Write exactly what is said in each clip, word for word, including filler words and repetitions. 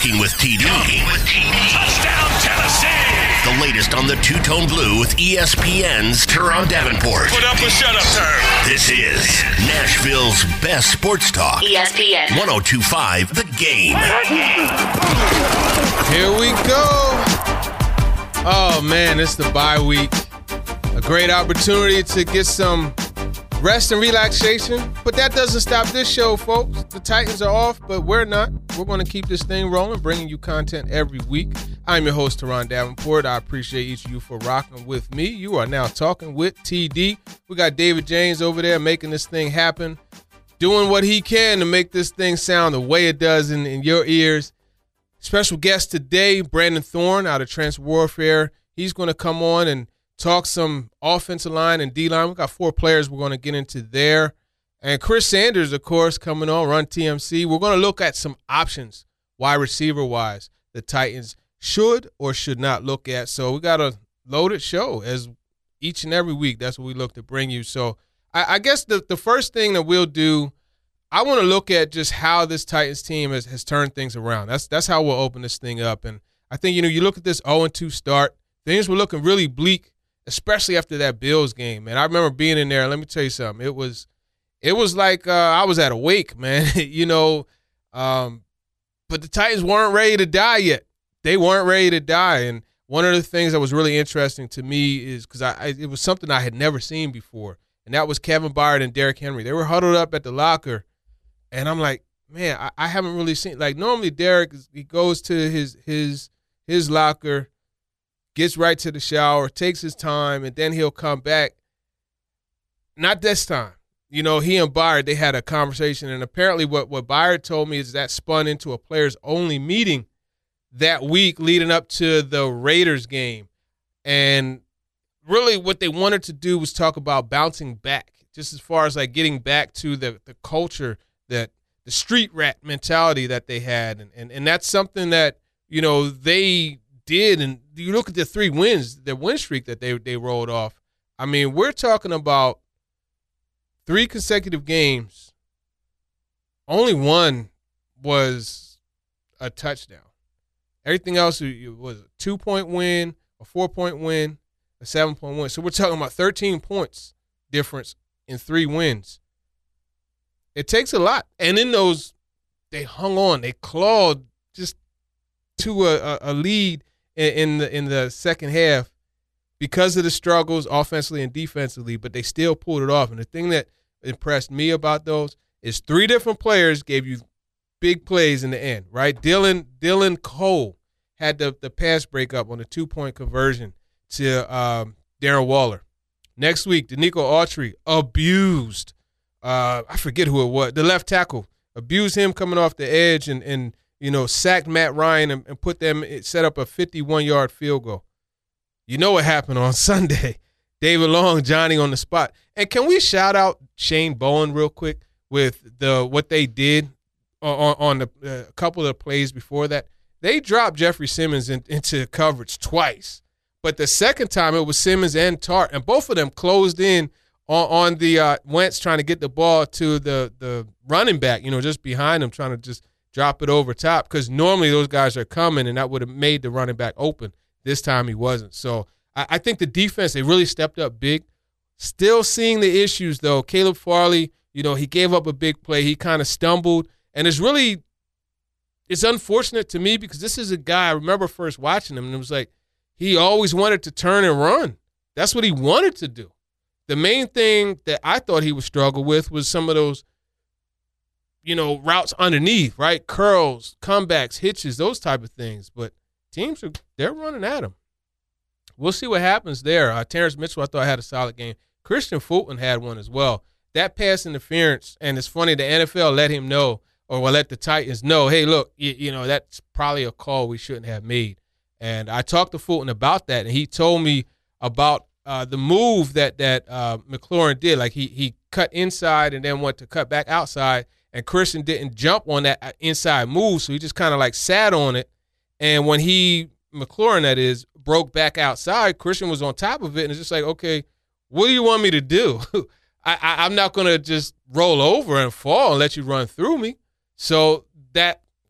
Talking with T D. Talking with T D. Touchdown, Tennessee. The latest on the two-tone blue with E S P N's Teron Davenport. Put up a shut-up term. This is Nashville's best sports talk. E S P N. one oh two point five The Game. Here we go. Oh, man, it's the bye week. A great opportunity to get some rest and relaxation. But that doesn't stop this show, folks. The Titans are off, but we're not. We're going to keep this thing rolling, bringing you content every week. I'm your host, Teron Davenport. I appreciate each of you for rocking with me. You are now talking with T D. We got David James over there making this thing happen, doing what he can to make this thing sound the way it does in, in your ears. Special guest today, Brandon Thorn out of Trans Warfare. He's going to come on and talk some offensive line and D-line. We've got four players we're going to get into there. And Chris Sanders, of course, coming on, Run T M C. We're going to look at some options, wide receiver-wise, the Titans should or should not look at. So we got a loaded show as each and every week. That's what we look to bring you. So I, I guess the, the first thing that we'll do, I want to look at just how this Titans team has, has turned things around. That's that's how we'll open this thing up. And I think, you know, you look at this oh and two start, things were looking really bleak, especially after that Bills game. And I remember being in there. Let me tell you something. It was it was like uh, I was at a wake, man, you know. Um, but the Titans weren't ready to die yet. They weren't ready to die. And one of the things that was really interesting to me is because I, I it was something I had never seen before, and that was Kevin Byard and Derrick Henry. They were huddled up at the locker. And I'm like, man, I, I haven't really seen, like, normally Derrick, he goes to his his his locker, gets right to the shower, takes his time, and then he'll come back. Not this time. You know, he and Byard, they had a conversation, and apparently what, what Byard told me is that spun into a players-only meeting that week leading up to the Raiders game. And really what they wanted to do was talk about bouncing back, just as far as, like, getting back to the, the culture, that the street rat mentality that they had. And, and and that's something that, you know, they did. And you look at the three wins, the win streak that they, they rolled off. I mean, we're talking about three consecutive games. Only one was a touchdown. Everything else was a two-point win, a four-point win, a seven-point win. So we're talking about thirteen points difference in three wins. It takes a lot. And in those, they hung on. They clawed just to a, a lead in, in the in the second half because of the struggles offensively and defensively, but they still pulled it off. And the thing that impressed me about those is three different players gave you big plays in the end, right? Dylan Dylan Cole had the, the pass breakup on the two-point conversion to um, Darren Waller. Next week, Danico Autry abused Uh, I forget who it was, the left tackle, abused him coming off the edge and, and you know, sacked Matt Ryan and, and put them, set up a fifty-one-yard field goal. You know what happened on Sunday. David Long, Johnny on the spot. And can we shout out Shane Bowen real quick with the what they did on, on the uh, couple of the plays before that? They dropped Jeffrey Simmons in, into coverage twice. But the second time it was Simmons and Tart, and both of them closed in On, on the uh, Wentz trying to get the ball to the, the running back, you know, just behind him, trying to just drop it over top, because normally those guys are coming, and that would have made the running back open. This time he wasn't. So I, I think the defense, they really stepped up big. Still seeing the issues, though. Caleb Farley, you know, he gave up a big play. He kind of stumbled, and it's really – it's unfortunate to me because this is a guy, I remember first watching him, and it was like he always wanted to turn and run. That's what he wanted to do. The main thing that I thought he would struggle with was some of those, you know, routes underneath, right? Curls, comebacks, hitches, those type of things. But teams, are they're running at him. We'll see what happens there. Uh, Terrence Mitchell, I thought, had a solid game. Christian Fulton had one as well. That pass interference, and it's funny, the N F L let him know, or will let the Titans know, hey, look, you, you know, that's probably a call we shouldn't have made. And I talked to Fulton about that, and he told me about Uh, the move that that uh, McLaurin did. Like he he cut inside and then went to cut back outside, and Christian didn't jump on that inside move, so he just kind of like sat on it. And when he McLaurin, that is, broke back outside, Christian was on top of it, and it's just like, okay, what do you want me to do? I, I I'm not gonna just roll over and fall and let you run through me. So that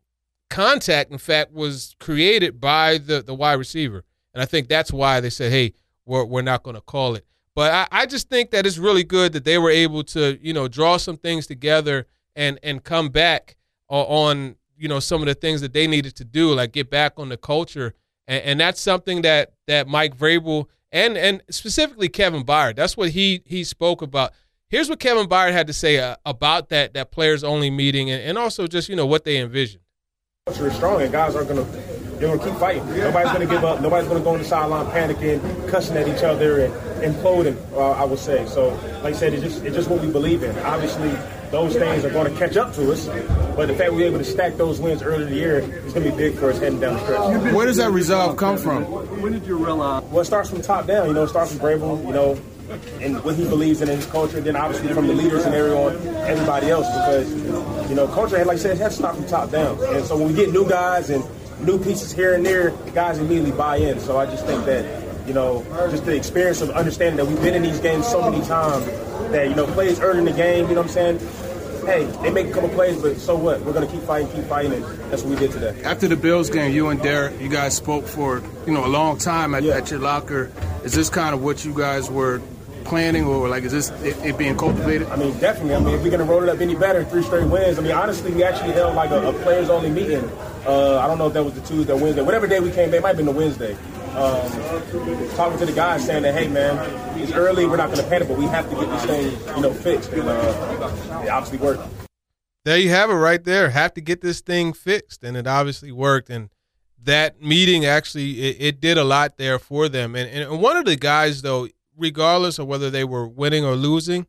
contact, in fact, was created by the, the wide receiver. And I think that's why they said, hey, we're, we're not going to call it. But I, I just think that it's really good that they were able to, you know, draw some things together and, and come back on, you know, some of the things that they needed to do, like get back on the culture. And, and that's something that, that Mike Vrabel and, and specifically Kevin Byard, that's what he he spoke about. Here's what Kevin Byard had to say uh, about that that players-only meeting and, and also just, you know, what they envisioned. Culture is strong, and guys aren't going to they're going to keep fighting. Nobody's going to give up. Nobody's going to go on the sideline panicking, cussing at each other, and imploding, uh, I would say. So, like I said, it's just, it's just what we believe in. Obviously, those things are going to catch up to us, but the fact we were able to stack those wins earlier in the year is going to be big for us heading down the stretch. Where does that resolve come from? When did you realize? Well, it starts from top down. You know, it starts from Vrabel, you know, and what he believes in his culture, and then obviously from the leaders and everyone, everybody else, because, you know, culture, like I said, it has to start from top down. And so when we get new guys and new pieces here and there, guys immediately buy in. So I just think that, you know, just the experience of understanding that we've been in these games so many times that, you know, plays early in the game, you know what I'm saying? Hey, they make a couple plays, but so what? We're going to keep fighting, keep fighting, and that's what we did today. After the Bills game, you and Derek, you guys spoke for, you know, a long time at, yeah. at your locker. Is this kind of what you guys were planning, or like is this it, it being cultivated? I mean, definitely. I mean, if we're going to roll it up any better, three straight wins. I mean, honestly, we actually held like a, a players-only meeting. Uh, I don't know if that was the Tuesday or Wednesday. Whatever day we came back, it might have been the Wednesday. Um, talking to the guys saying that, hey, man, it's early, we're not going to panic, but we have to get this thing, you know, fixed. And uh, it obviously worked. There you have it right there. Have to get this thing fixed, and it obviously worked. And that meeting actually, it, it did a lot there for them. And, and one of the guys, though, regardless of whether they were winning or losing,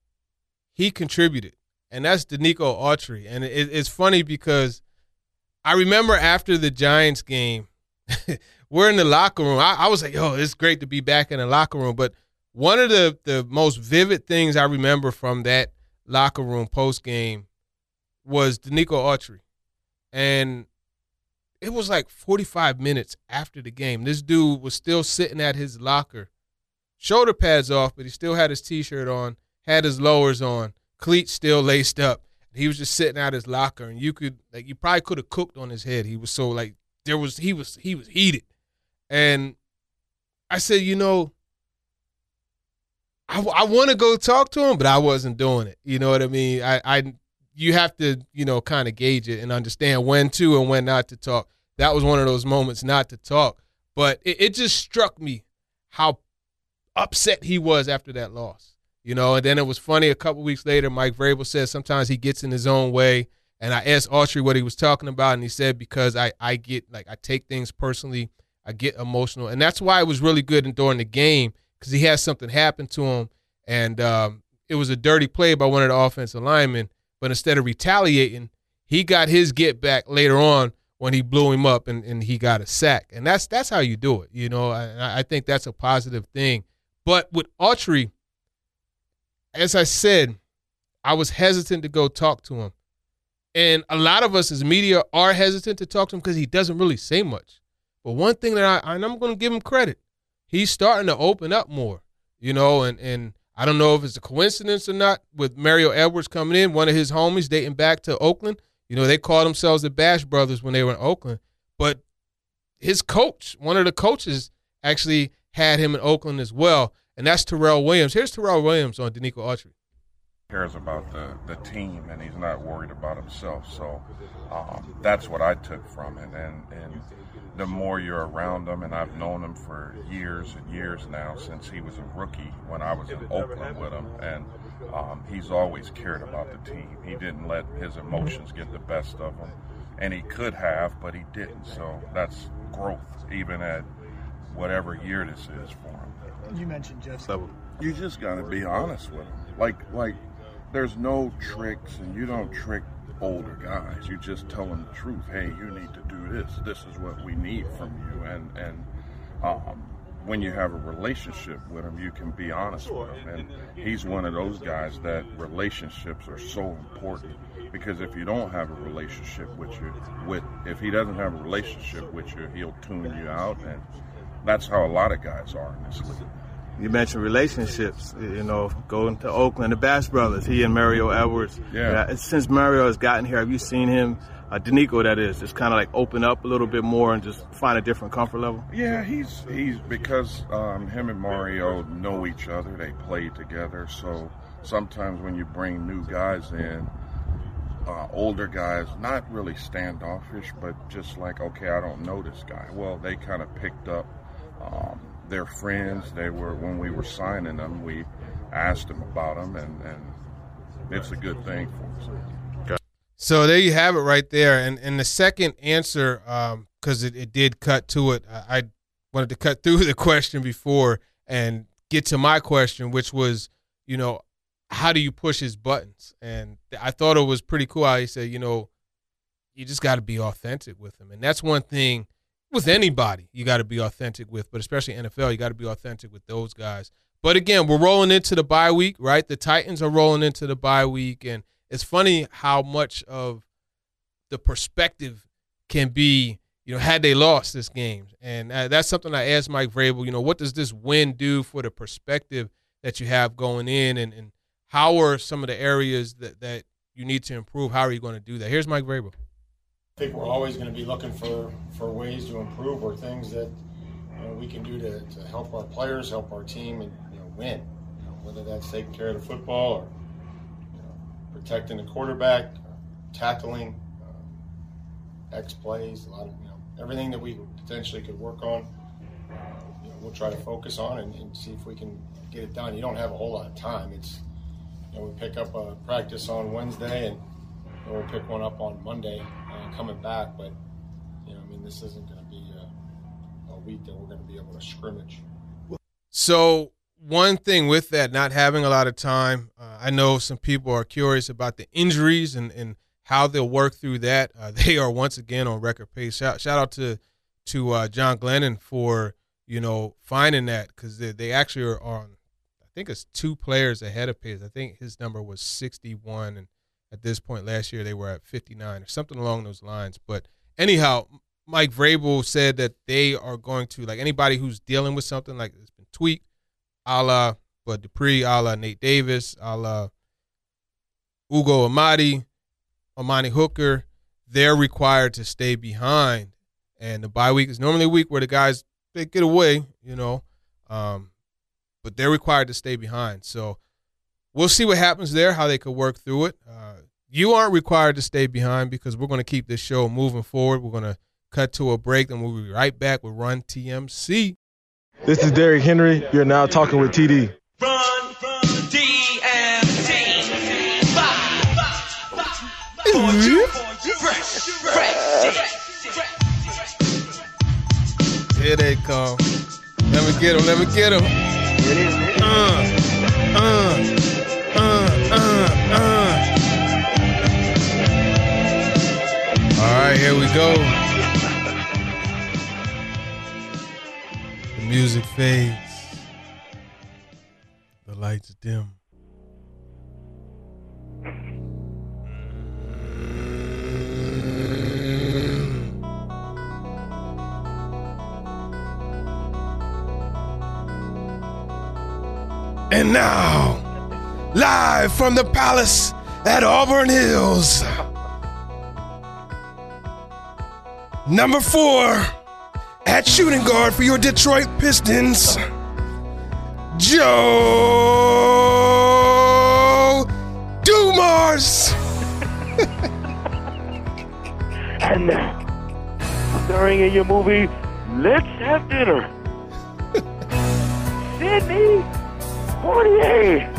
he contributed, and that's Denico Autry. And it, it's funny because I remember after the Giants game, we're in the locker room. I, I was like, yo, it's great to be back in the locker room. But one of the, the most vivid things I remember from that locker room post-game was Denico Autry. And it was like forty-five minutes after the game. This dude was still sitting at his locker, shoulder pads off, but he still had his T-shirt on, had his lowers on, cleats still laced up. He was just sitting at his locker, and you could, like, you probably could have cooked on his head. He was so, like, there was, he was, he was heated. And I said, you know, I, I want to go talk to him, but I wasn't doing it. You know what I mean? I, I you have to, you know, kind of gauge it and understand when to and when not to talk. That was one of those moments not to talk. But it, it just struck me how upset he was after that loss. You know, and then it was funny, a couple weeks later, Mike Vrabel said sometimes he gets in his own way. And I asked Autry what he was talking about, and he said, because I, I get, like, I take things personally, I get emotional. And that's why it was really good during the game, because he had something happen to him, and um, it was a dirty play by one of the offensive linemen. But instead of retaliating, he got his get back later on when he blew him up and, and he got a sack. And that's that's how you do it, you know. I, I think that's a positive thing. But with Autry, as I said, I was hesitant to go talk to him. And a lot of us as media are hesitant to talk to him because he doesn't really say much. But one thing that I, and I'm going to give him credit, he's starting to open up more, you know, and, and I don't know if it's a coincidence or not with Mario Edwards coming in, one of his homies dating back to Oakland. You know, they called themselves the Bash Brothers when they were in Oakland. But his coach, one of the coaches, actually had him in Oakland as well, and that's Terrell Williams. Here's Terrell Williams on Denico Autry. Cares about the, the team, and he's not worried about himself. So um, that's what I took from it. And, and the more you're around him, and I've known him for years and years now, since he was a rookie when I was in Oakland with him, and um, he's always cared about the team. He didn't let his emotions get the best of him, and he could have, but he didn't. So that's growth, even at whatever year this is for him. You mentioned Jeff. So you just got to be honest with him. Like, like, there's no tricks, and you don't trick older guys. You just tell them the truth. Hey, you need to do this. This is what we need from you. And and um, when you have a relationship with him, you can be honest with him. And he's one of those guys that relationships are so important, because if you don't have a relationship with you, with if he doesn't have a relationship with you, he'll tune you out, and that's how a lot of guys are in this league. You mentioned relationships, you know, going to Oakland, the Bash Brothers, he and Mario Edwards. Yeah. Since Mario has gotten here, have you seen him uh, Danico, that is, just kind of like open up a little bit more and just find a different comfort level? Yeah, he's he's because um, him and Mario know each other. They play together, so sometimes when you bring new guys in, uh, older guys, not really standoffish, but just like, okay, I don't know this guy. Well, they kind of picked up. Um, they're friends. They were when we were signing them, we asked them about them, and, and it's a good thing for us. So there you have it right there. And and the second answer, because um, it, it did cut to it, I, I wanted to cut through the question before and get to my question, which was, you know, how do you push his buttons? And I thought it was pretty cool how he said, you know, you just got to be authentic with him. And that's one thing with anybody you got to be authentic with, but especially N F L, you got to be authentic with those guys. But again, we're rolling into the bye week, right? The Titans are rolling into the bye week, and it's funny how much of the perspective can be, you know, had they lost this game. And uh, that's something I asked Mike Vrabel, you know, what does this win do for the perspective that you have going in, and, and how are some of the areas that, that you need to improve? How are you going to do that? Here's Mike Vrabel. I think we're always going to be looking for, for ways to improve or things that you know, we can do to, to help our players, help our team, and you know, win. You know, whether that's taking care of the football or you know, protecting the quarterback, tackling, uh, X plays, a lot of you know everything that we potentially could work on. Uh, you know, we'll try to focus on and, and see if we can get it done. You don't have a whole lot of time. It's you know we pick up a practice on Wednesday and, and we'll pick one up on Monday. Uh, coming back, but you know, I mean, this isn't going to be a, a week that we're going to be able to scrimmage. So one thing with that, not having a lot of time, uh, I know some people are curious about the injuries and, and how they'll work through that. Uh, they are once again on record pace. Shout, shout out to to uh, John Glennon for you know finding that, because they, they actually are on. I think it's two players ahead of pace. I think his number was sixty-one, and at this point last year, they were at fifty-nine or something along those lines. But anyhow, Mike Vrabel said that they are going to, like anybody who's dealing with something like it's been tweaked, a la Bud Dupree, a la Nate Davis, a la Ugo Amadi, Amani Hooker, they're required to stay behind. And the bye week is normally a week where the guys, they get away, you know, um, but they're required to stay behind. So we'll see what happens there, how they could work through it. Uh, you aren't required to stay behind because we're going to keep this show moving forward. We're going to cut to a break, and we'll be right back with Run T M C. This is Derrick Henry. You're now talking with T D. Run, run, T M C. Fresh, fresh. Here they come. Let me get them. Let me get them. Uh, uh. Uh, uh, uh. All right, here we go. The music fades. The lights dim. And now, live from the palace at Auburn Hills, number four at shooting guard for your Detroit Pistons, Joe Dumars. And now, starring in your movie, Let's Have Dinner, Sidney Poitier.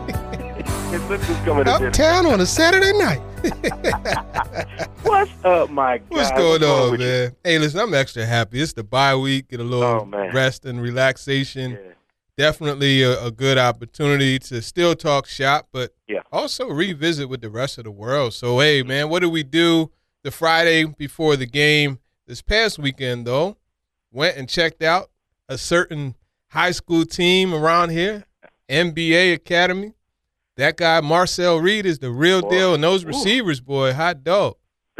Uptown on a Saturday night. What's up, my guy? What's going What's on, man? You? Hey, listen, I'm extra happy. It's the bye week. Get a little oh, rest and relaxation. Yeah. Definitely a, a good opportunity to still talk shop, but yeah. also revisit with the rest of the world. So, hey, man, what did we do the Friday before the game? This past weekend, though, went and checked out a certain high school team around here, N B A Academy. That guy, Marcel Reed, is the real boy. deal. And those receivers, Ooh. boy, hot dog.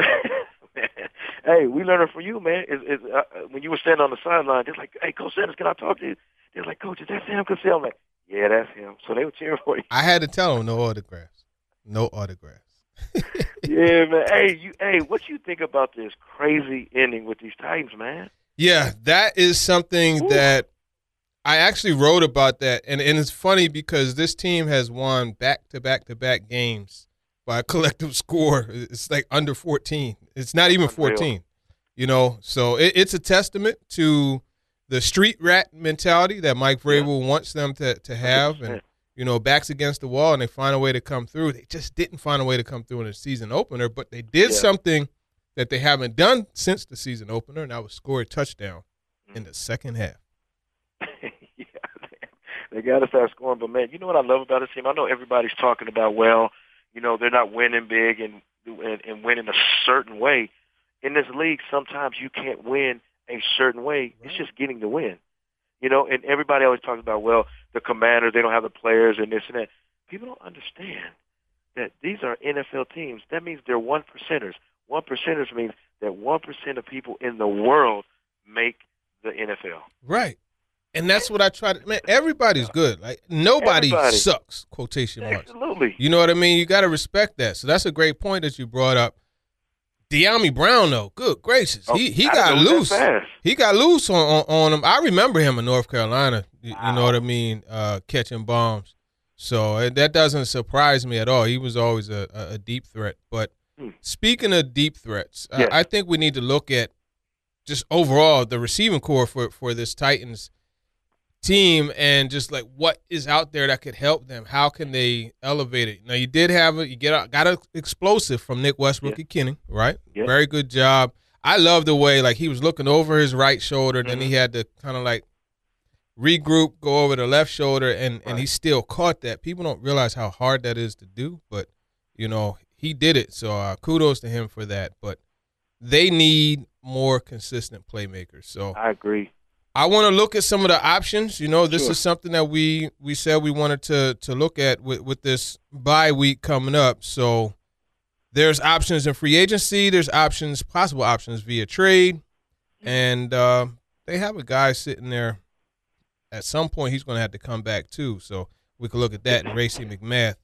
Hey, we learned it from you, man. It's, it's, uh, when you were standing on the sideline, they're like, hey, Coach Sanders, can I talk to you? They're like, Coach, is that Sam Cassell? I'm like, yeah, that's him. So they were cheering for you. I had to tell them no autographs. No autographs. Yeah, man. Hey, you. Hey, what you think about this crazy ending with these Titans, man? Yeah, that is something Ooh. that I actually wrote about that, and, and it's funny because this team has won back-to-back-to-back games by a collective score. It's like under fourteen. It's not even fourteen, you know. So it, it's a testament to the street rat mentality that Mike Vrabel yeah. wants them to, to have, and, you know, backs against the wall, and they find a way to come through. They just didn't find a way to come through in the season opener, but they did yeah. something that they haven't done since the season opener, and that was score a touchdown mm. in the second half. yeah, they got to start scoring. But, man, you know what I love about this team? I know everybody's talking about, well, you know, they're not winning big and, and, and winning a certain way. In this league, sometimes you can't win a certain way. Right. It's just getting the win. You know, and everybody always talks about, well, the Commanders, they don't have the players and this and that. People don't understand that these are N F L teams. That means they're one percenters. One percenters means that one percent of people in the world make the N F L. Right. And that's what I try to – man, everybody's good. Like, nobody Everybody. sucks, quotation marks. Absolutely. You know what I mean? You got to respect that. So that's a great point that you brought up. De'Ami Brown, though, good gracious. Oh, he he got loose. He got loose on, on, on him. I remember him in North Carolina, you, wow. you know what I mean, uh, catching bombs. So uh, that doesn't surprise me at all. He was always a, a, a deep threat. But hmm. speaking of deep threats, yes. uh, I think we need to look at just overall the receiving core for, for this Titans team and just like what is out there that could help them. How can they elevate it? Now, you did have a, you get got an explosive from Nick Westbrook yeah. at Kenny, right? Yeah. Very good job. I love the way like he was looking over his right shoulder, mm-hmm. then he had to kind of like regroup, go over the left shoulder, and, right. and he still caught that. People don't realize how hard that is to do, but, you know, he did it. So uh, kudos to him for that. But they need more consistent playmakers. So I agree. I want to look at some of the options. You know, this sure. is something that we, we said we wanted to to look at with, with this bye week coming up. So there's options in free agency. There's options, possible options via trade. And uh, they have a guy sitting there. At some point, he's going to have to come back too. So we can look at that in Racey McMath.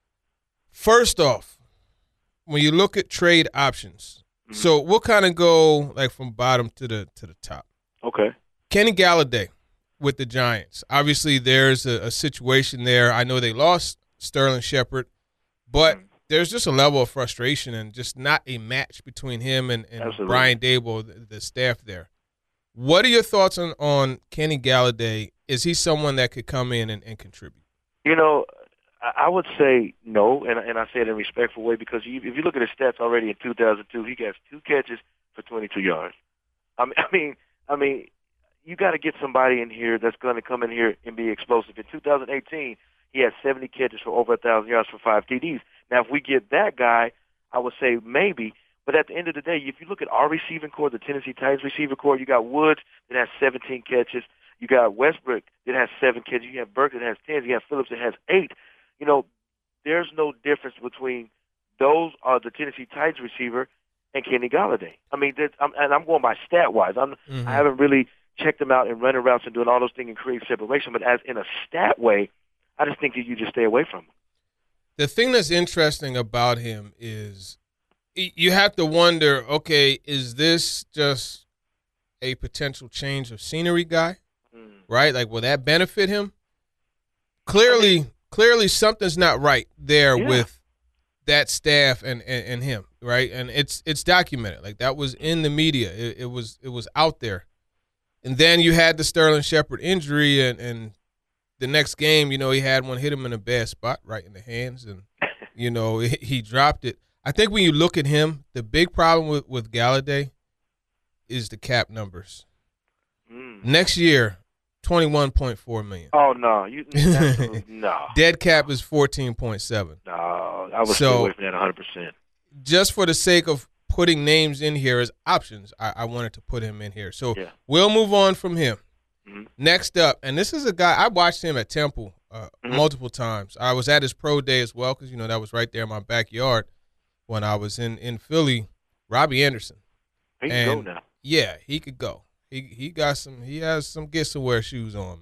First off, when you look at trade options, mm-hmm. so we'll kind of go like from bottom to the to the top. Okay. Kenny Galladay with the Giants. Obviously, there's a, a situation there. I know they lost Sterling Shepard, but there's just a level of frustration and just not a match between him and, and Brian Daboll, the, the staff there. What are your thoughts on, on Kenny Galladay? Is he someone that could come in and, and contribute? You know, I would say no, and, and I say it in a respectful way because you, if you look at his stats already in two thousand two, he got two catches for twenty-two yards. I mean, I mean, I mean you got to get somebody in here that's going to come in here and be explosive. In two thousand eighteen, he had seventy catches for over one thousand yards for five T Ds. Now, if we get that guy, I would say maybe. But at the end of the day, if you look at our receiving core, the Tennessee Titans receiving core, you got Woods that has seventeen catches. You got Westbrook that has seven catches. You have Burke that has ten. You have Phillips that has eight. You know, there's no difference between those are the Tennessee Titans receiver and Kenny Galladay. I mean, I'm, and I'm going by stat-wise. I'm, mm-hmm. I haven't really checked them out and running routes and doing all those things and creating separation. But as in a stat way, I just think that you just stay away from him. The thing that's interesting about him is you have to wonder, okay, is this just a potential change of scenery guy, mm. right? Like, will that benefit him? Clearly, I mean, clearly something's not right there yeah. with that staff and, and, and him, right? And it's it's documented. Like, that was in the media. It, it was it was out there. And then you had the Sterling Shepard injury, and, and the next game, you know, he had one hit him in a bad spot right in the hands, and, you know, he, he dropped it. I think when you look at him, the big problem with, with Galladay is the cap numbers. Mm. Next year, twenty-one point four million dollars. Oh, no. You, no. Dead cap is fourteen point seven. No, I would so, stay away from that one hundred percent. Just for the sake of putting names in here as options, I, I wanted to put him in here. So yeah. we'll move on from him. Mm-hmm. Next up, and this is a guy, I watched him at Temple uh, mm-hmm. multiple times. I was at his pro day as well because, you know, that was right there in my backyard when I was in, in Philly. Robbie Anderson. He can and, go now. Yeah, he could go. He he got some, he has some get some wear shoes on,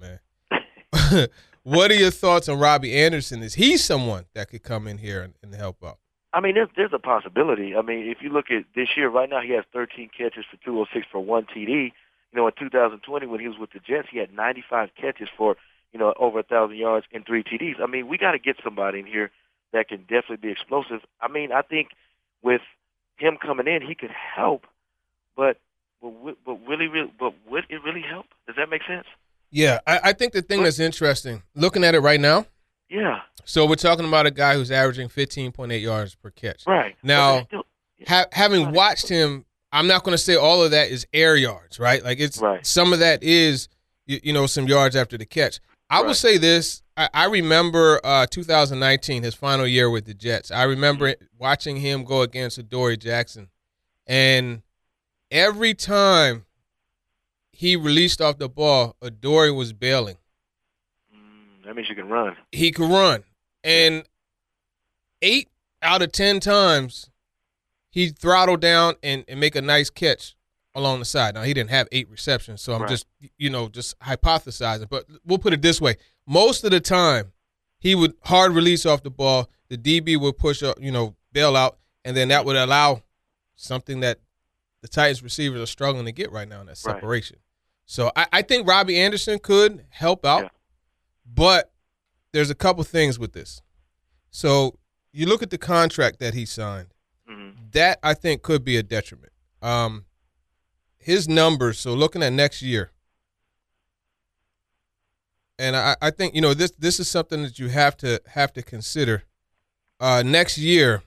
man. What are your thoughts on Robbie Anderson? Is he someone that could come in here and, and help out? I mean, there's, there's a possibility. I mean, if you look at this year, right now he has thirteen catches for two oh six for one T D. You know, in two thousand twenty when he was with the Jets, he had ninety-five catches for, you know, over one thousand yards and three T Ds. I mean, we got to get somebody in here that can definitely be explosive. I mean, I think with him coming in, he could help, but but, but really, really, but would it really help? Does that make sense? Yeah, I, I think the thing that's interesting, looking at it right now. Yeah. So we're talking about a guy who's averaging fifteen point eight yards per catch. Right. Now, Still, ha- having watched him, I'm not going to say all of that is air yards, right? Like it's right. some of that is, you, you know, some yards after the catch. I right. will say this. I, I remember uh, two thousand nineteen, his final year with the Jets. I remember mm-hmm. watching him go against Adoree Jackson. And every time he released off the ball, Adoree was bailing. Mm, that means you can run. He could run. And eight out of ten times, he'd throttle down and, and make a nice catch along the side. Now, he didn't have eight receptions, so I'm right. just, you know, just hypothesizing. But we'll put it this way. Most of the time, he would hard release off the ball. The D B would push up, you know, bail out, and then that would allow something that the Titans receivers are struggling to get right now, and that's right. separation. So I, I think Robbie Anderson could help out, yeah. but there's a couple things with this. So you look at the contract that he signed. Mm-hmm. That, I think, could be a detriment. Um, his numbers, so looking at next year, and I, I think, you know, this this is something that you have to have to consider. Uh, next year,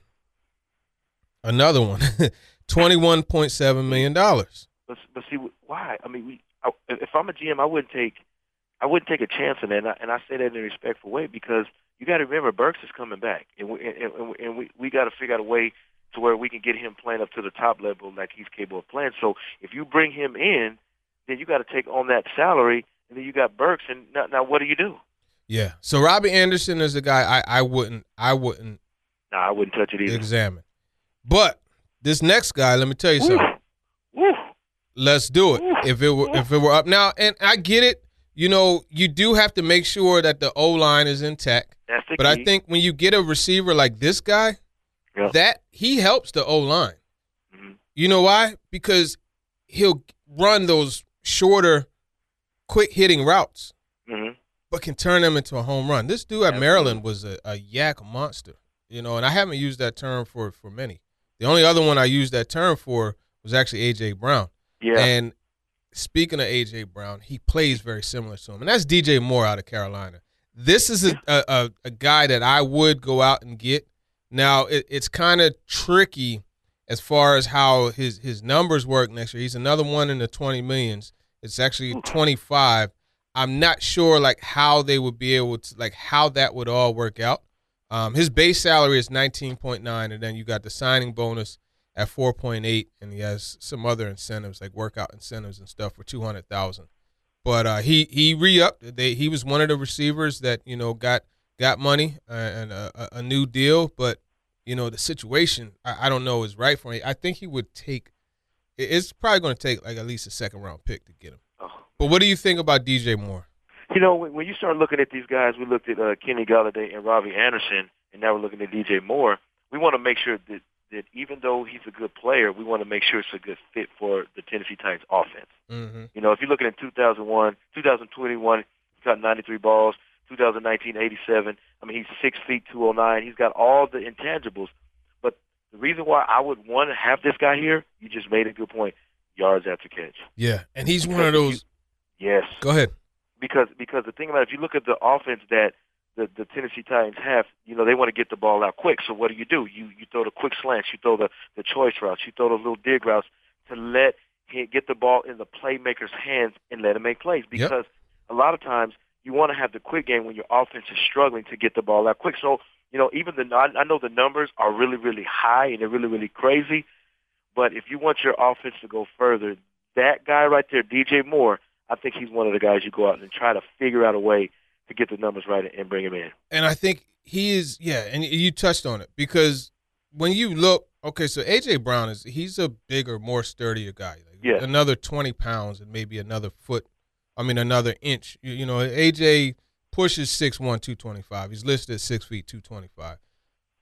another one, twenty-one point seven million dollars. But, but see, why? I mean, we. I, if I'm a G M, I wouldn't take I wouldn't take a chance on that, and I, and I say that in a respectful way because you got to remember Burks is coming back, and we, and, and, and we, we got to figure out a way to where we can get him playing up to the top level like he's capable of playing. So if you bring him in, then you got to take on that salary, and then you got Burks, and now, now what do you do? Yeah. So Robbie Anderson is a guy I, I wouldn't I wouldn't. No, I wouldn't touch it either. Examine. But this next guy, let me tell you something. Woo. Let's do it. Woo. If it were if it were up now, and I get it. You know, you do have to make sure that the O-line is intact. That's the but key. I think when you get a receiver like this guy, yep. that he helps the O-line. Mm-hmm. You know why? Because he'll run those shorter, quick-hitting routes, mm-hmm. but can turn them into a home run. This dude at Absolutely. Maryland was a, a yak monster, you know, and I haven't used that term for, for many. The only other one I used that term for was actually A J. Brown. Yeah. And speaking of A J. Brown, he plays very similar to him, and that's D J Moore out of Carolina. This is a, a, a, a guy that I would go out and get. Now, it, it's kind of tricky as far as how his, his numbers work next year. He's another one in the twenty millions. It's actually twenty-five. I'm not sure, like, how they would be able to, like, how that would all work out. Um, his base salary is nineteen point nine, and then you got the signing bonus at four point eight, and he has some other incentives like workout incentives and stuff for two hundred thousand dollars. But uh, he he re-upped. They, he was one of the receivers that, you know, got got money uh, and a, a new deal. But, you know, the situation, I, I don't know, is right for him. I think he would take – it's probably going to take like at least a second-round pick to get him. Oh. But what do you think about D J Moore? You know, when, when you start looking at these guys, we looked at uh, Kenny Golladay and Robbie Anderson, and now we're looking at D J Moore. We want to make sure that that even though he's a good player, we want to make sure it's a good fit for the Tennessee Titans offense. Mm-hmm. You know, if you're looking at two thousand one, two thousand twenty-one, he's got ninety-three balls, two thousand nineteen, eighty-seven. I mean, he's six feet, two oh nine. He's got all the intangibles. But the reason why I would want to have this guy here, you just made a good point, yards after catch. Yeah, and he's because one of those. You, yes. Go ahead. Because because the thing about it, if you look at the offense that The, the Tennessee Titans have, you know, they want to get the ball out quick. So what do you do? You you throw the quick slants, you throw the, the choice routes, you throw those little dig routes to let him get the ball in the playmaker's hands and let him make plays. Because yep. a lot of times you want to have the quick game when your offense is struggling to get the ball out quick. So, you know, even the I, I know the numbers are really, really high and they're really, really crazy. But if you want your offense to go further, that guy right there, D J Moore, I think he's one of the guys you go out and try to figure out a way to get the numbers right and bring him in. And I think he is, yeah, and you touched on it because when you look, okay, so A J. Brown is, he's a bigger, more sturdier guy. Like yeah. Another twenty pounds and maybe another foot, I mean, another inch. You, you know, A J pushes six one, two twenty-five. He's listed at six feet, two twenty-five.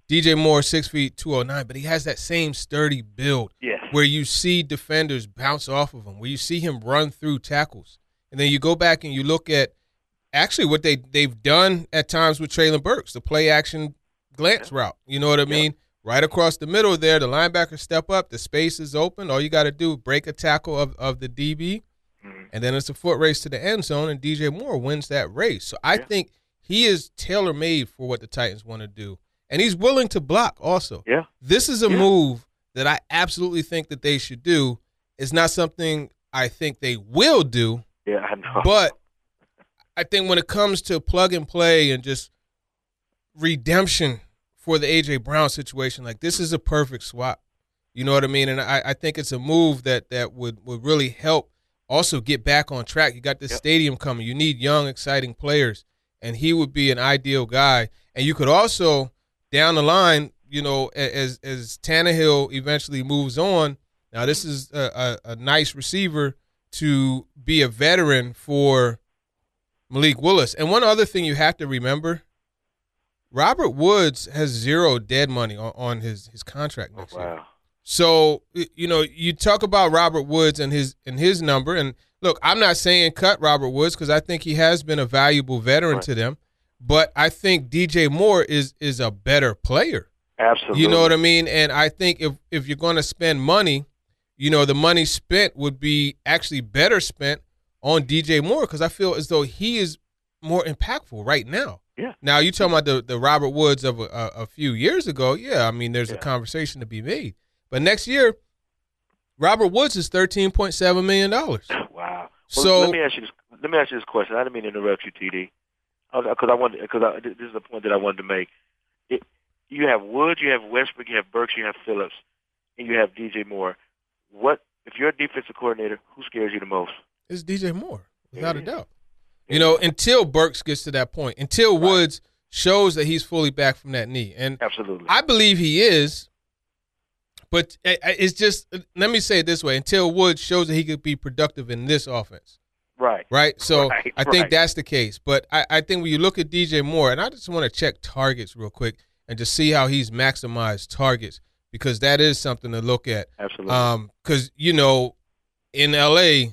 D J Moore, six feet, two oh nine, but he has that same sturdy build Yes. where you see defenders bounce off of him, where you see him run through tackles. And then you go back and you look at actually what they, they've done at times with Treylon Burks, the play-action glance yeah. route. You know what I mean? Yeah. Right across the middle there, the linebacker step up, the space is open. All you got to do, break a tackle of, of the D B, mm-hmm. and then it's a foot race to the end zone, and D J Moore wins that race. So I yeah. think he is tailor-made for what the Titans want to do. And he's willing to block also. Yeah. This is a yeah. move that I absolutely think that they should do. It's not something I think they will do. Yeah, I know. But I think when it comes to plug and play and just redemption for the A J Brown situation, like this is a perfect swap. You know what I mean? And I, I think it's a move that, that would, would really help also get back on track. You got this yep. stadium coming. You need young, exciting players. And he would be an ideal guy. And you could also – down the line, you know, as as Tannehill eventually moves on, now this is a, a, a nice receiver to be a veteran for Malik Willis. And one other thing you have to remember, Robert Woods has zero dead money on, on his, his contract next oh, wow. year. So, you know, you talk about Robert Woods and his and his number. And, look, I'm not saying cut Robert Woods because I think he has been a valuable veteran right. to them. But I think D J Moore is is a better player. Absolutely. You know what I mean? And I think if, if you're going to spend money, you know, the money spent would be actually better spent on D J Moore because I feel as though he is more impactful right now. Yeah. Now, you talking about the, the Robert Woods of a, a, a few years ago. Yeah, I mean, there's yeah. a conversation to be made. But next year, Robert Woods is thirteen point seven million dollars. Wow. Well, so let me ask you this. Let me ask you this question. I didn't mean to interrupt you, T D. Because I wanted, because this is the point that I wanted to make. It, you have Woods, you have Westbrook, you have Burks, you have Phillips, and you have D J Moore. What if you're a defensive coordinator? Who scares you the most? It's D J Moore, without yeah. a doubt. You know, until Burks gets to that point, until right. Woods shows that he's fully back from that knee, and absolutely, I believe he is. But it's just, let me say it this way: until Woods shows that he could be productive in this offense. Right. Right. So right, I think right. that's the case. But I, I think when you look at D J Moore, and I just want to check targets real quick and just see how he's maximized targets because that is something to look at. Absolutely. Um, because, you know, in L A,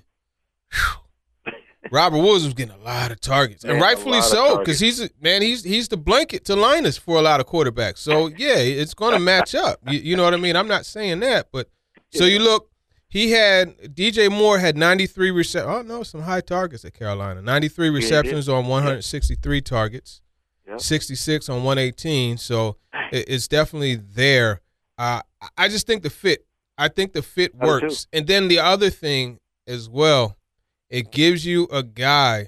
whew, Robert Woods was getting a lot of targets. Man, and rightfully so because he's, a, man, he's he's the blanket to Linus for a lot of quarterbacks. So, yeah, it's going to match up. You, you know what I mean? I'm not saying that. But so you look. He had D J Moore had ninety-three receptions. Oh no, some high targets at Carolina. ninety-three receptions yeah, on one hundred sixty-three yeah. targets, yep. sixty-six on one eighteen. So it, it's definitely there. Uh, I just think the fit. I think the fit works. And then the other thing as well, it gives you a guy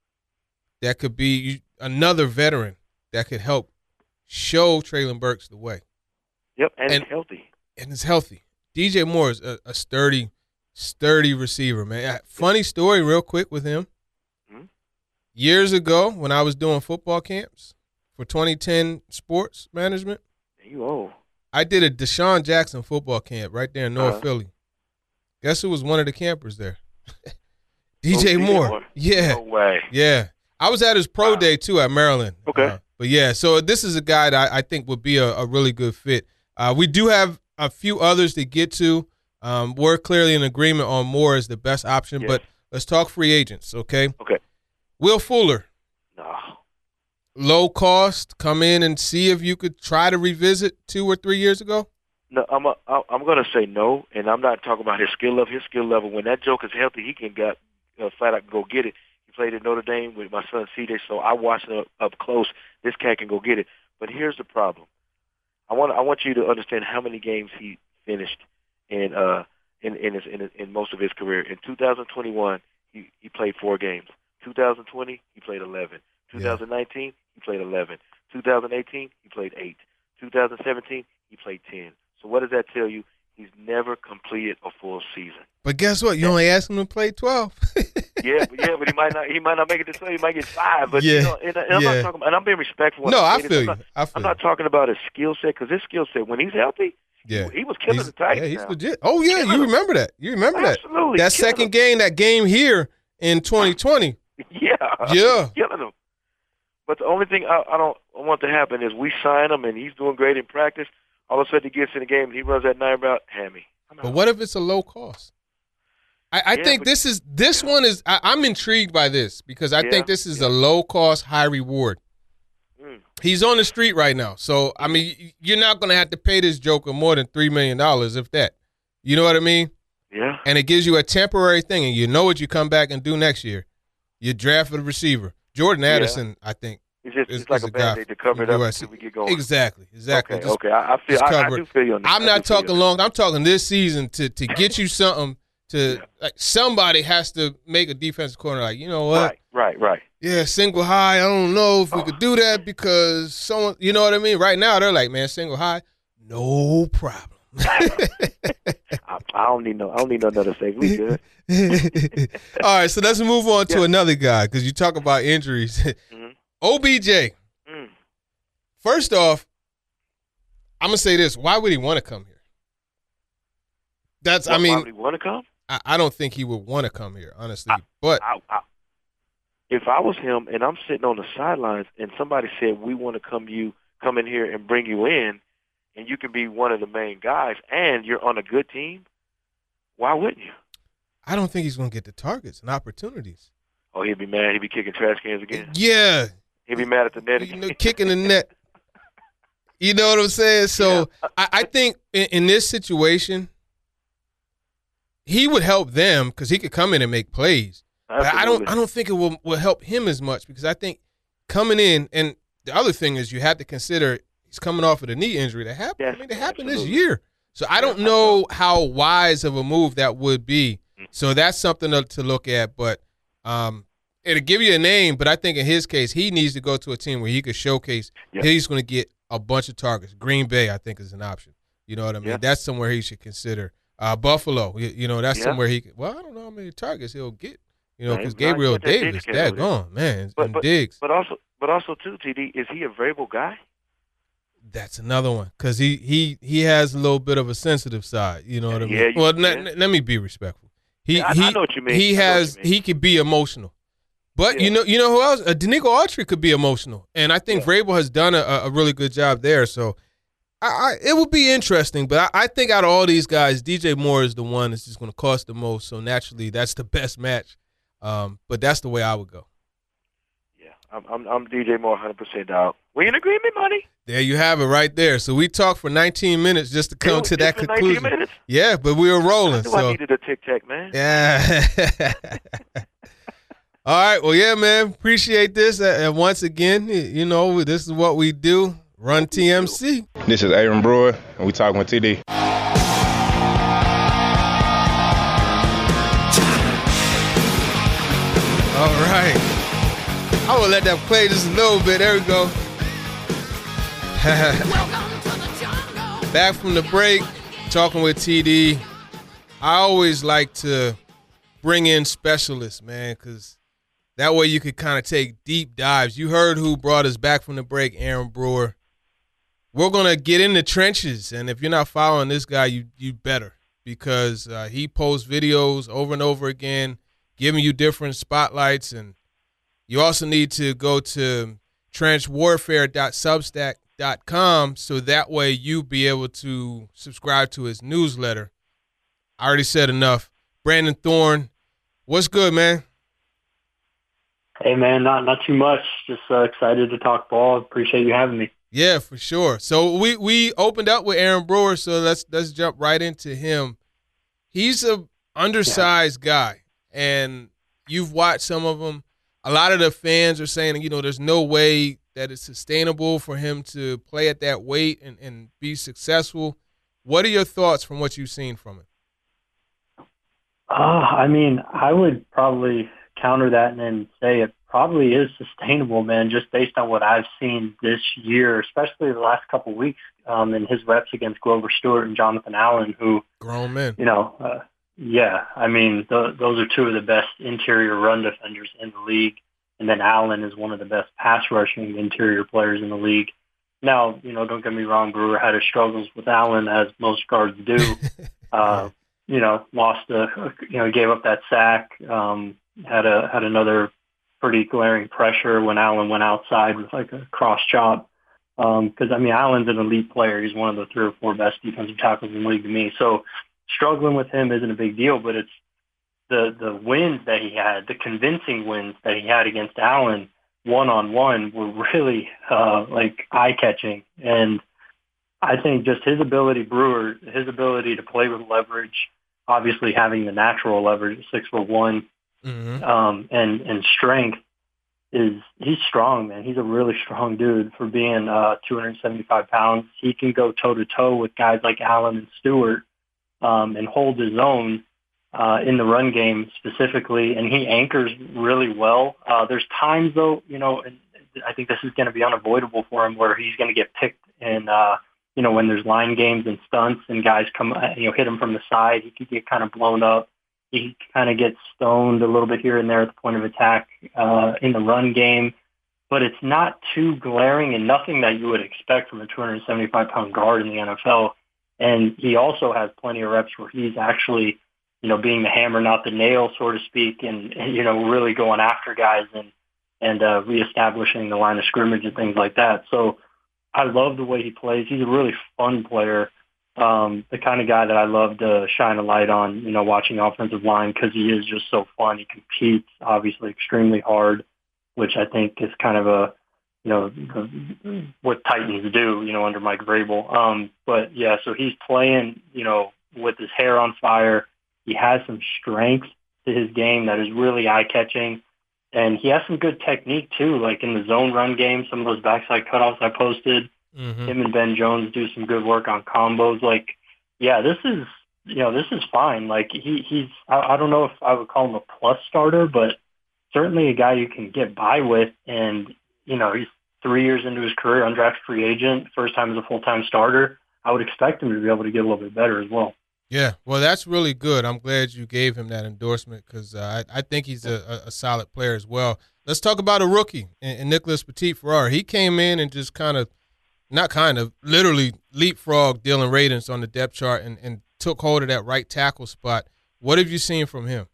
that could be another veteran that could help show Treylon Burks the way. Yep, and, and healthy. And it's healthy. D J Moore is a, a sturdy, sturdy receiver, man. Funny story real quick with him. Mm-hmm. Years ago when I was doing football camps for twenty ten Sports Management, you old. I did a Deshaun Jackson football camp right there in North uh-huh. Philly. Guess who was one of the campers there? D J oh, Moore. Moore. Yeah. No way. Yeah. I was at his pro wow. day, too, at Maryland. Okay. Uh, but, yeah, so this is a guy that I, I think would be a, a really good fit. Uh, we do have a few others to get to. Um, we're clearly in agreement on Moore as the best option, yes. but let's talk free agents, okay? Okay. Will Fuller. No. Low cost, come in and see if you could try to revisit two or three years ago? No, I'm a, I'm going to say no, and I'm not talking about his skill level. His skill level, when that joke is healthy, he can get uh, flat out go get it. He played at Notre Dame with my son C J, so I watched him up, up close. This cat can go get it. But here's the problem. I want I want you to understand how many games he finished in uh in in, his, in, his, in most of his career. In two thousand twenty-one, he he played four games. two thousand twenty, he played eleven. two thousand nineteen, yeah. he played eleven. two thousand eighteen, he played eight. two thousand seventeen, he played ten. So what does that tell you? He's never completed a full season. But guess what? You only asked him to play twelve. yeah, but yeah, but he might not. He might not make it to twelve. He might get five. But yeah, you know, and, and I'm yeah. not talking. And I'm being respectful. No, I feel you. I'm not, I feel I'm not talking about his skill set because his skill set, when he's healthy, yeah, he, he was killing he's, the Titans. Yeah, he's now. legit. Oh yeah, killing you him. remember that? You remember that? Absolutely. That second him. game, that game here in twenty twenty. Yeah. Yeah. Killing him. but the only thing I, I don't want to happen is we sign him and he's doing great in practice. All of a sudden he gets in the game and he runs that nine route, hammy. But what if it's a low cost? I, I Yeah, think but- this is this one is. I, I'm intrigued by this because I Yeah, think this is a low cost, high reward. Mm. He's on the street right now, so I mean, you're not going to have to pay this joker more than three million dollars, if that. You know what I mean? Yeah. And it gives you a temporary thing, and you know what you come back and do next year. You draft a receiver. Jordan Addison, I think. It's just is- it's like is a guy Band-Aid to cover it from up U S C. until we get going. Exactly, exactly. Okay, Just- okay. I, I feel just I, I cover do it. feel you on that. I'm I not do feel you talking on long. I'm talking this season to to get you something to like somebody has to make a defensive corner like, you know that. what? Right, right, right. Yeah, single high. I don't know if we could do that because someone, you know what I mean? Right now they're like, man, single high, no problem. I, I don't need no. I don't need no another safety. We good. All right, so let's move on to Yeah. another guy because you talk about injuries. Mhm. O B J. Mm. First off, I'm gonna say this: why would he want to come here? That's, Why- I mean, why would he want to come? I, I don't think he would want to come here, honestly. But I, I, if I was him and I'm sitting on the sidelines and somebody said we want to come you come in here and bring you in, and you can be one of the main guys, and you're on a good team, why wouldn't you? I don't think he's gonna get the targets and opportunities. Oh, he'd be mad. He'd be kicking trash cans again. Yeah, He'd be mad at the net you again. know, kicking the net. You know what I'm saying? So I, I think in, in this situation, he would help them because he could come in and make plays. But I don't. Absolutely. I don't think it will, will help him as much because I think coming in, and the other thing is you have to consider he's coming off of the knee injury that happened. Yes, I mean, it happened this absolutely. year. So I don't know how wise of a move that would be. So that's something to, to look at. But um, it'll give you a name. But I think in his case, he needs to go to a team where he could showcase Yep. he's going to get a bunch of targets. Green Bay, I think, is an option. You know what I mean? Yep. That's somewhere he should consider. Uh, Buffalo, you, you know, that's Yep. somewhere he could. Well, I don't know how many targets he'll get. You know, Right. because Right. Gabriel Get that Diggs Davis, kid over that there. gone, man, But- and but- Diggs. But also, but also too, T D, is he a variable guy? That's another one because he he he has a little bit of a sensitive side. You know what I mean? Yeah, you- well, yeah. n- n- let me be respectful. He Yeah, I- I he know what you mean. he I know what has you mean. he could be emotional, but Yeah. you know you know who else? Uh, Danico Autry could be emotional, and I think Yeah. Vrabel has done a, a really good job there. So. I, I, it would be interesting, but I, I think out of all these guys, D J Moore is the one that's just going to cost the most. So naturally, that's the best match. Um, but that's the way I would go. Yeah, I'm I'm, I'm D J Moore, one hundred percent dog. We in agreement, money? There you have it, right there. So we talked for nineteen minutes just to come It was to that just been conclusion. nineteen minutes? Yeah, but we were rolling. I knew So I needed a tic tac, man. yeah. All right. Well, yeah, man. Appreciate this. Uh, And once again, y- you know, this is what we do. Run T M C. This is Aaron Brewer, and we talking with T D. All right. I will let that play just a little bit. There we go. Back from the break, talking with T D. I always like to bring in specialists, man, because that way you could kind of take deep dives. You heard who brought us back from the break, Aaron Brewer. We're going to get in the trenches, and if you're not following this guy, you you better, because uh, he posts videos over and over again, giving you different spotlights, and you also need to go to trench warfare dot substack dot com so that way you be able to subscribe to his newsletter. I already said enough. Brandon Thorne, what's good, man? Hey, man, not not too much. Just uh, excited to talk ball. Appreciate you having me. Yeah, for sure. So we, we opened up with Aaron Brewer, so let's let's jump right into him. He's a undersized guy, and you've watched some of them. A lot of the fans are saying, you know, there's no way that it's sustainable for him to play at that weight and, and be successful. What are your thoughts from what you've seen from him? Uh, I mean, I would probably counter that and then say it probably is sustainable, man, just based on what I've seen this year, especially the last couple of weeks um, in his reps against Grover Stewart and Jonathan Allen, who, grown men, you know, uh, yeah, I mean, th- those are two of the best interior run defenders in the league. And then Allen is one of the best pass rushing interior players in the league. Now, you know, don't get me wrong, Brewer had his struggles with Allen, as most guards do. uh, you know, lost a, you know, gave up that sack, um, had a had another pretty glaring pressure when Allen went outside with like a cross chop. Because, um, I mean, Allen's an elite player. He's one of the three or four best defensive tackles in the league to me. So struggling with him isn't a big deal, but it's the, the wins that he had, the convincing wins that he had against Allen one-on-one were really uh, like eye-catching. And I think just his ability, Brewer, his ability to play with leverage, obviously having the natural leverage at six foot one, mm-hmm. um, and, and strength, is he's strong, man. He's a really strong dude for being uh, two hundred seventy-five pounds. He can go toe-to-toe with guys like Allen and Stewart um, and hold his own uh, in the run game specifically, and he anchors really well. Uh, there's times, though, you know, and I think this is going to be unavoidable for him where he's going to get picked in, uh, you know, when there's line games and stunts and guys come, you know, hit him from the side. He could get kind of blown up. He kind of gets stoned a little bit here and there at the point of attack uh, in the run game, but it's not too glaring and nothing that you would expect from a two hundred seventy-five pound guard in the N F L. And he also has plenty of reps where he's actually, you know, being the hammer, not the nail, so to speak, and, and you know, really going after guys and, and uh, reestablishing the line of scrimmage and things like that. So I love the way he plays. He's a really fun player. Um, the kind of guy that I love to shine a light on, you know, watching offensive line because he is just so fun. He competes, obviously, extremely hard, which I think is kind of a, you know, the, what Titans do, you know, under Mike Vrabel. Um, but, yeah, so he's playing, you know, with his hair on fire. He has some strength to his game that is really eye-catching. And he has some good technique, too, like in the zone run game, some of those backside cutoffs I posted. Mm-hmm. Him and Ben Jones do some good work on combos. Like, yeah, this is, you know, this is fine. Like, he, he's, I, I don't know if I would call him a plus starter, but certainly a guy you can get by with. And, you know, he's three years into his career, undrafted free agent, first time as a full-time starter. I would expect him to be able to get a little bit better as well. Yeah, well, that's really good. I'm glad you gave him that endorsement because uh, I, I think he's a, a solid player as well. Let's talk about a rookie, and, and Nicholas Petit-Frere. He came in and just kind of, not kind of, literally leapfrogged Dylan Radunz on the depth chart and, and took hold of that right tackle spot. What have you seen from him?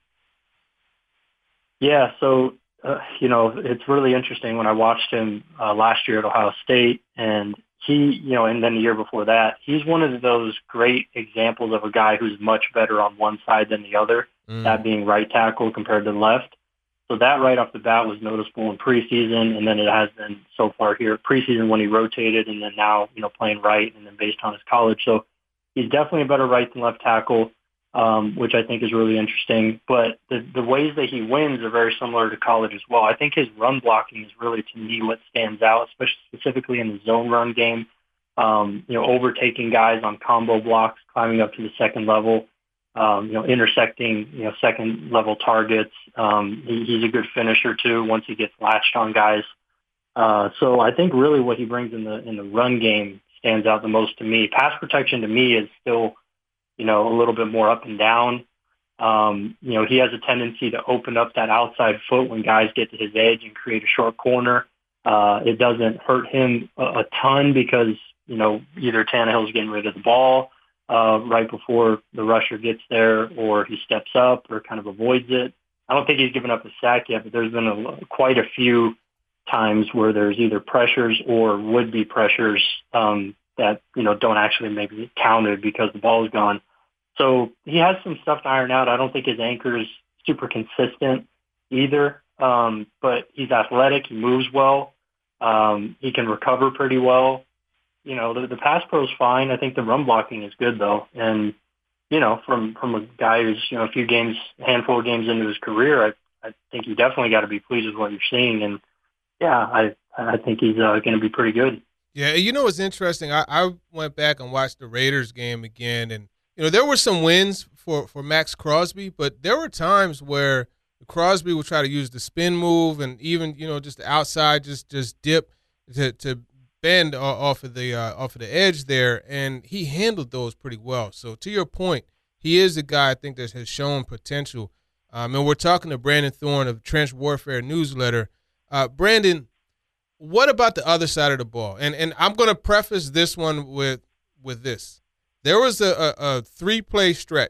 Yeah, so, uh, you know, it's really interesting when I watched him uh, last year at Ohio State, and he, you know, and then the year before that, he's one of those great examples of a guy who's much better on one side than the other, mm. that being right tackle compared to left. So that right off the bat was noticeable in preseason, and then it has been so far here preseason when he rotated, and then now, you know, playing right, and then based on his college. So he's definitely a better right than left tackle, um, which I think is really interesting. But the, the ways that he wins are very similar to college as well. I think his run blocking is really, to me, what stands out, especially specifically in the zone run game. Um, you know, overtaking guys on combo blocks, climbing up to the second level. Um, you know, intersecting, you know, second level targets. Um, he, he's a good finisher too once he gets latched on guys. Uh, so I think really what he brings in the in the run game stands out the most to me. Pass protection to me is still, you know, a little bit more up and down. Um, you know, he has a tendency to open up that outside foot when guys get to his edge and create a short corner. Uh, it doesn't hurt him a, a ton because, you know, either Tannehill's getting rid of the ball Uh, right before the rusher gets there, or he steps up or kind of avoids it. I don't think he's given up a sack yet, but there's been a, quite a few times where there's either pressures or would-be pressures um, that, you know, don't actually make it counted because the ball is gone. So he has some stuff to iron out. I don't think his anchor is super consistent either, um, but he's athletic. He moves well. Um, he can recover pretty well. You know, the, the pass pro is fine. I think the run blocking is good, though. And, you know, from, from a guy who's, you know, a few games, a handful of games into his career, I, I think you definitely got to be pleased with what you're seeing. And, yeah, I I think he's uh, going to be pretty good. Yeah, you know what's interesting? I, I went back and watched the Raiders game again, and, you know, there were some wins for, for Max Crosby, but there were times where Crosby would try to use the spin move and even, you know, just the outside, just, just dip to, to bend off of the uh, off of the edge there, and he handled those pretty well. So to your point, he is a guy I think that has shown potential. Um, and we're talking to Brandon Thorne of Trench Warfare Newsletter. Uh, Brandon, what about the other side of the ball? And and I'm going to preface this one with with this. There was a, a, a three-play stretch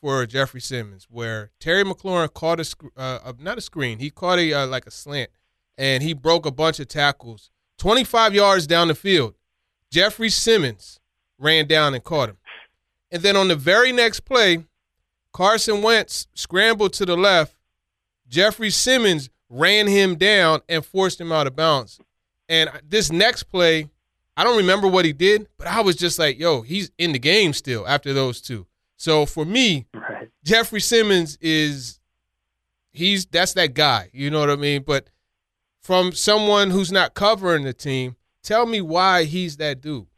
for Jeffrey Simmons where Terry McLaurin caught a sc- uh, not a screen, he caught a uh, like a slant, and he broke a bunch of tackles twenty-five yards down the field. Jeffrey Simmons ran down and caught him. And then on the very next play, Carson Wentz scrambled to the left. Jeffrey Simmons ran him down and forced him out of bounds. And this next play, I don't remember what he did, but I was just like, yo, he's in the game still after those two. So for me, right. Jeffrey Simmons is he's that's that guy, you know what I mean? But from someone who's not covering the team, tell me why he's that dude.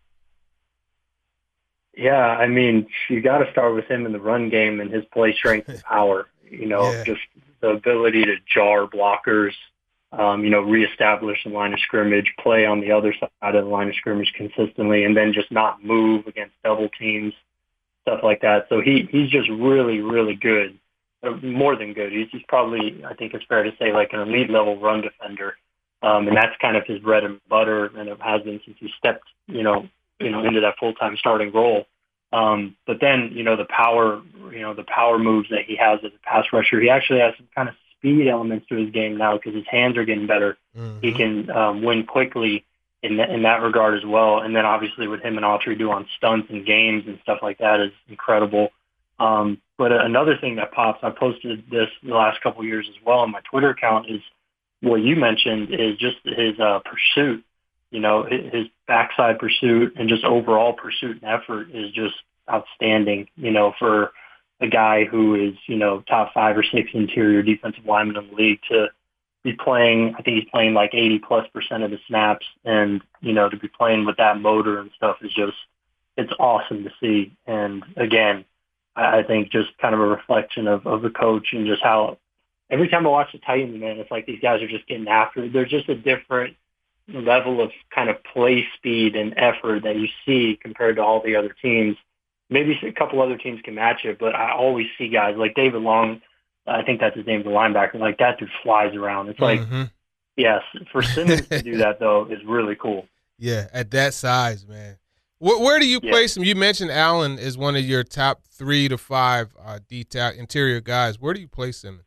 Yeah, I mean, you got to start with him in the run game and his play strength and power. You know, Yeah. just the ability to jar blockers, um, you know, reestablish the line of scrimmage, play on the other side of the line of scrimmage consistently, and then just not move against double teams, stuff like that. So he he's just really, really good, uh, more than good. He's, he's probably, I think it's fair to say, like an elite level run defender, um, and that's kind of his bread and butter, and it has been since he stepped, you know, you know, into that full-time starting role. Um, but then, you know, the power, you know, the power moves that he has as a pass rusher, he actually has some kind of speed elements to his game now because his hands are getting better. Mm-hmm. He can um, win quickly in, th- in that regard as well. And then obviously what him and Autry do on stunts and games and stuff like that is incredible. Um, but another thing that pops, I posted this the last couple of years as well on my Twitter account, is what you mentioned is just his uh, pursuit. You know, his backside pursuit and just overall pursuit and effort is just outstanding, you know, for a guy who is, you know, top five or six interior defensive lineman in the league to be playing. I think he's playing like eighty plus percent of the snaps, and, you know, to be playing with that motor and stuff is just, it's awesome to see. And again, I think just kind of a reflection of, of the coach and just how every time I watch the Titans, man, it's like these guys are just getting after it. There's just a different level of kind of play speed and effort that you see compared to all the other teams. Maybe a couple other teams can match it, but I always see guys like David Long. I think that's his name, the linebacker. Like that dude flies around. It's like, Mm-hmm. yes, for Simmons to do that though is really cool. Yeah, at that size, man. Where, where do you Yeah. place him? You mentioned Allen is one of your top three to five uh, detail interior guys. Where do you place him?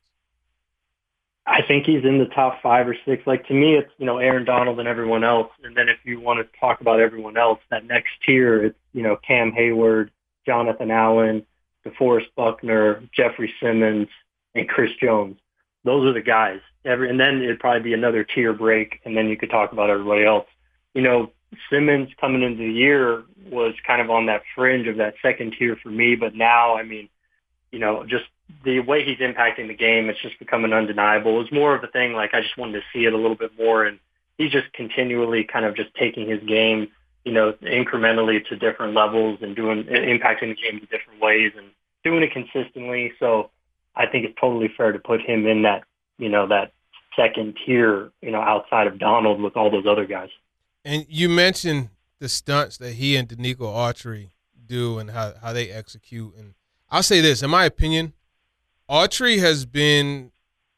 I think he's in the top five or six. Like to me, it's, you know, Aaron Donald and everyone else. And then if you want to talk about everyone else, that next tier, it's, you know, Cam Hayward, Jonathan Allen, DeForest Buckner, Jeffrey Simmons, and Chris Jones. Those are the guys. Every, and then it'd probably be another tier break, and then you could talk about everybody else. You know, Simmons coming into the year was kind of on that fringe of that second tier for me, but now, I mean, you know, just the way he's impacting the game, it's just becoming undeniable. It was more of a thing like I just wanted to see it a little bit more, and he's just continually kind of just taking his game, you know, incrementally to different levels and doing impacting the game in different ways and doing it consistently. So I think it's totally fair to put him in that, you know, that second tier, you know, outside of Donald with all those other guys. And you mentioned the stunts that he and Danico Autry do and how, how they execute. And I'll say this, in my opinion, Autry has been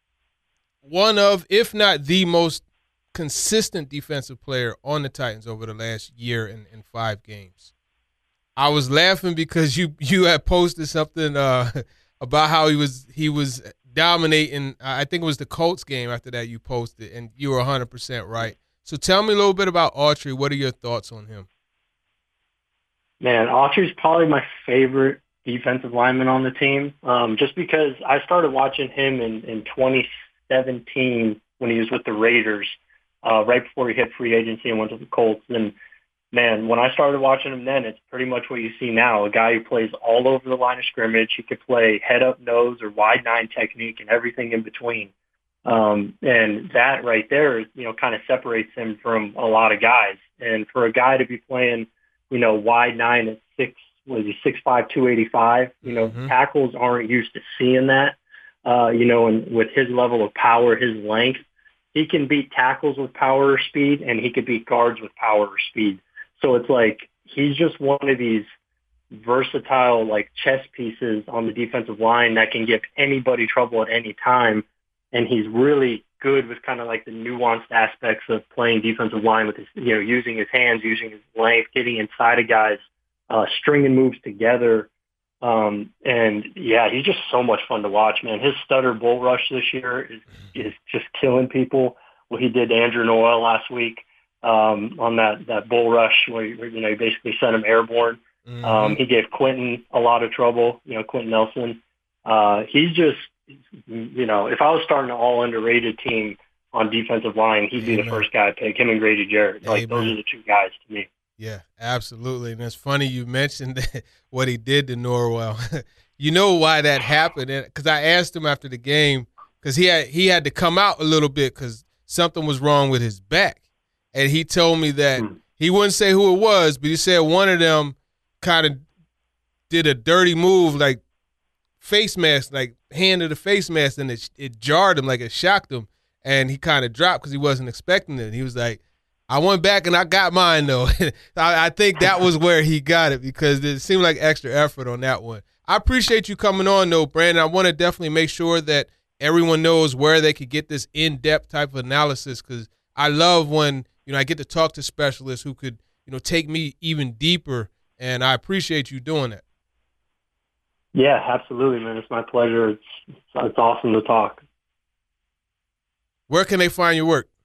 one of, if not the most consistent defensive player on the Titans over the last year and, and five games. I was laughing because you you had posted something uh, about how he was he was dominating. I think it was the Colts game after that you posted, and you were one hundred percent right. So tell me a little bit about Autry. What are your thoughts on him? Man, Autry's probably my favorite defensive lineman on the team, um, just because I started watching him in, in twenty seventeen when he was with the Raiders, uh, right before he hit free agency and went to the Colts. And, man, when I started watching him then, it's pretty much what you see now, a guy who plays all over the line of scrimmage. He could play head-up nose or wide nine technique and everything in between. Um, and that right there, you know, kind of separates him from a lot of guys. And for a guy to be playing, you know, wide nine at six, was he six five, two eighty-five? You know, Mm-hmm. tackles aren't used to seeing that. Uh, you know, and with his level of power, his length, he can beat tackles with power or speed, and he could beat guards with power or speed. So it's like he's just one of these versatile, like, chess pieces on the defensive line that can give anybody trouble at any time. And he's really good with kind of like the nuanced aspects of playing defensive line with his, you know, using his hands, using his length, getting inside of guys, uh, stringing moves together. Um, and, yeah, he's just so much fun to watch, man. His stutter bull rush this year is, is just killing people. What he did to Andrew Noel last week um, on that, that bull rush where, you know, he basically sent him airborne. Mm-hmm. Um, he gave Quentin a lot of trouble, you know, Quentin Nelson. Uh, he's just, you know, if I was starting an all underrated team on defensive line, he'd be Amen. the first guy I'd pick, him and Grady Jarrett. Like, Amen. Those are the two guys to me. Yeah, absolutely. And it's funny you mentioned that, what he did to Norwell. You know why that happened? Because I asked him after the game, because he had, he had to come out a little bit because something was wrong with his back. And he told me that mm. he wouldn't say who it was, but he said one of them kind of did a dirty move, like face mask, like hand to the face mask, and it, it jarred him, like it shocked him. And he kind of dropped because he wasn't expecting it. He was like, I went back and I got mine, though. I, I think that was where he got it because it seemed like extra effort on that one. I appreciate you coming on, though, Brandon. I want to definitely make sure that everyone knows where they could get this in-depth type of analysis because I love when, you know, I get to talk to specialists who could, you know, take me even deeper, and I appreciate you doing that. Yeah, absolutely, man. It's my pleasure. It's, it's, it's awesome to talk. Where can they find your work?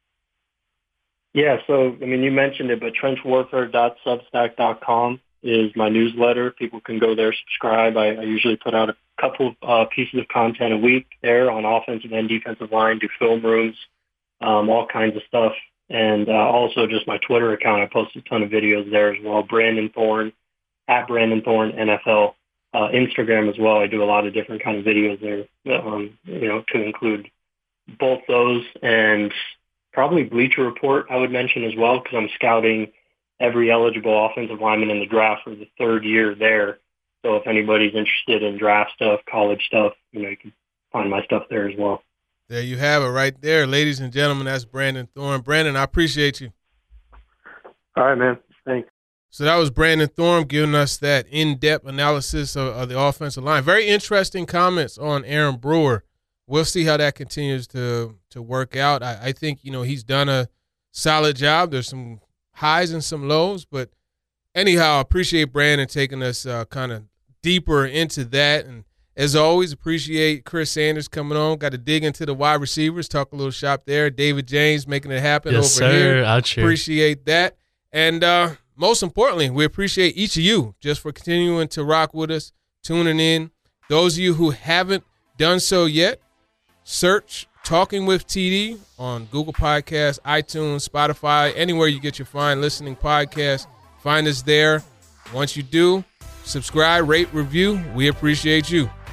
Yeah, so, I mean, you mentioned it, but trench warfare dot substack dot com is my newsletter. People can go there, subscribe. I, I usually put out a couple of uh, pieces of content a week there on offensive and defensive line, do film rooms, um, all kinds of stuff. And uh, also just my Twitter account. I post a ton of videos there as well. Brandon Thorn, at Brandon Thorn N F L. Uh, Instagram as well. I do a lot of different kind of videos there, um, you know, to include both those and probably Bleacher Report I would mention as well because I'm scouting every eligible offensive lineman in the draft for the third year there. So if anybody's interested in draft stuff, college stuff, you know, you can find my stuff there as well. There you have it right there, ladies and gentlemen. That's Brandon Thorn. Brandon, I appreciate you. All right, man. Thanks. So that was Brandon Thorn giving us that in-depth analysis of, of the offensive line. Very interesting comments on Aaron Brewer. We'll see how that continues to to work out. I, I think, you know, he's done a solid job. There's some highs and some lows. But anyhow, I appreciate Brandon taking us uh, kind of deeper into that. And as always, appreciate Chris Sanders coming on. Got to dig into the wide receivers, talk a little shop there. David James making it happen yes, over sir. here. Out here. Appreciate that. And uh, most importantly, we appreciate each of you just for continuing to rock with us, tuning in. Those of you who haven't done so yet, search Talking with T D on Google Podcasts, iTunes, Spotify, anywhere you get your fine listening podcasts. Find us there. Once you do, subscribe, rate, review. We appreciate you.